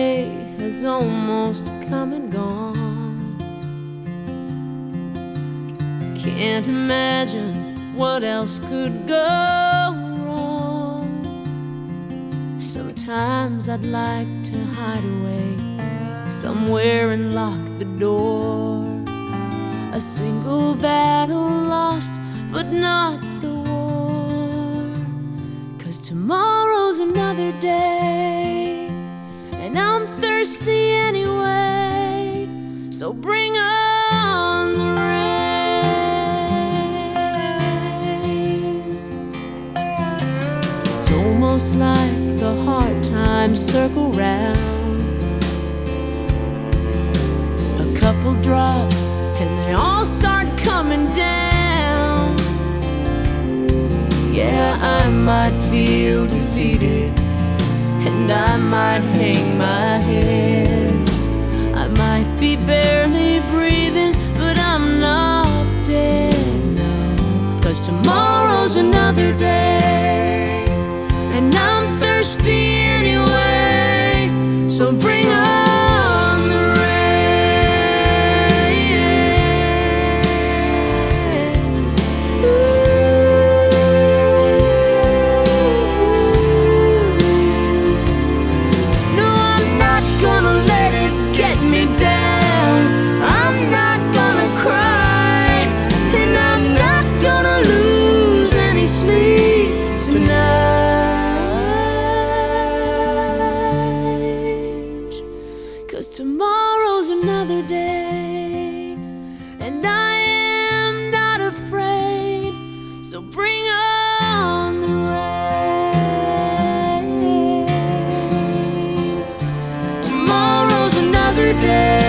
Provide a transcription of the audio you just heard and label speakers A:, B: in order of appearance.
A: day has almost come and gone. Can't imagine what else could go wrong. Sometimes I'd like to hide away somewhere and lock the door. A single battle lost, but not the war. 'Cause tomorrow's another day, and I'm thirsty anyway. So bring on the rain. It's almost like the hard times circle round. A couple drops and they all start coming down. Yeah, I might feel defeated, and I might hang my head. I might be barely breathing, but I'm not dead, no. 'Cause tomorrow's another day, and I'm thirsty anyway. So bring on the rain. No, I'm not gonna let it get me down. I'm not gonna cry, and I'm not gonna lose any sleep tonight. 'Cause tomorrow's another day, and I am not afraid. So bring on the rain. Tomorrow's another day.